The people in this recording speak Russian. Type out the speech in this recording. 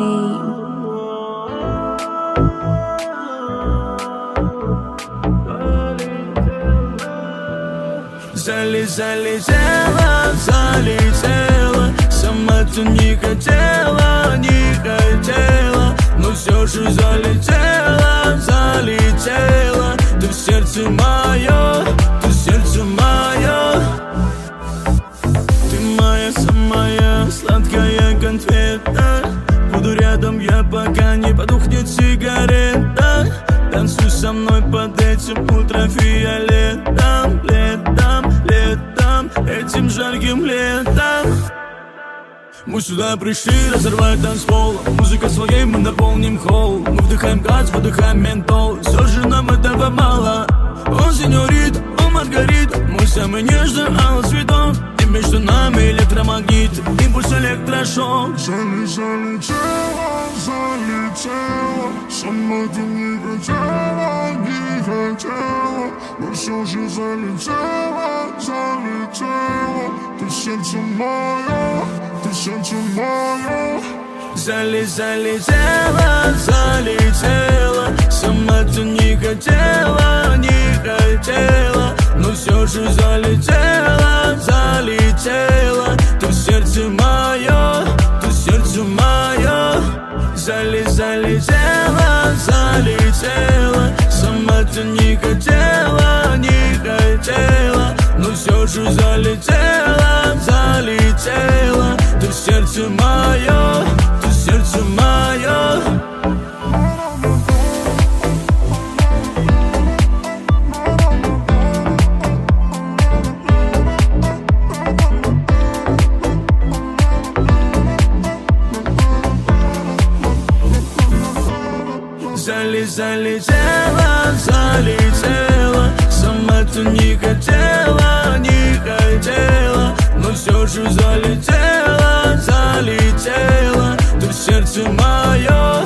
name. Залетела, сама ты не хотела, но все же залетела, ты в сердце мое, ты моя самая сладкая конфета. Буду рядом я, пока не потухнет сигарета. Танцуй со мной под этим ультрафиолетом, летом, этим жарким летом. Мы сюда пришли разорвать танцпол. Музыка своей, мы наполним холл. Мы вдыхаем газ, выдыхаем ментол. Все же нам этого мало. Он сеньорит, он маргарит. Мой самый нежный алый цветок. И между нами электромагнит, импульс электрошок. Залетела, сама ты не хотела, но все же залетела, ты в сердце мое, Залетела, сама ты не хотела, но все же залетела, ты в сердце мое, залетела, сама ты не хотела, но все же залетела, ты в сердце мое, Залетела, сама ты не хотела, но все же залетела, ты в сердце мое.